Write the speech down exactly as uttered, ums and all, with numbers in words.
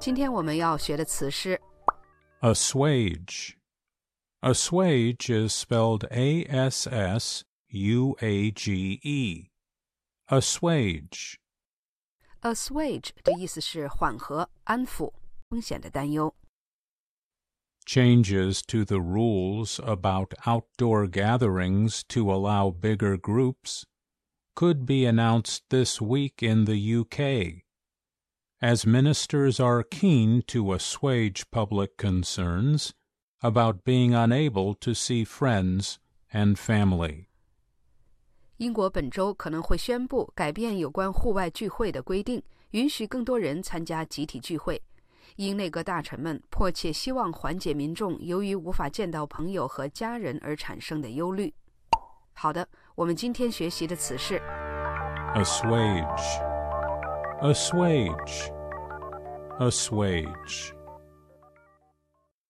今天我们要学的词是 Assuage. Assuage is spelled A S S U A G E. Assuage. assuage 的意思是缓和、安抚、风险的担忧。 Changes to the rules about outdoor gatherings to allow bigger groups could be announced this week in the U K, as ministers are keen to assuage public concerns about being unable to see friends and family. 英国本周可能会宣布改变有关户外聚会的规定，允许更多人参加集体聚会。英内阁大臣们迫切希望缓解民众由于无法见到朋友和家人而产生的忧虑。好的，我们今天学习的词是 Assuage. Assuage. Assuage.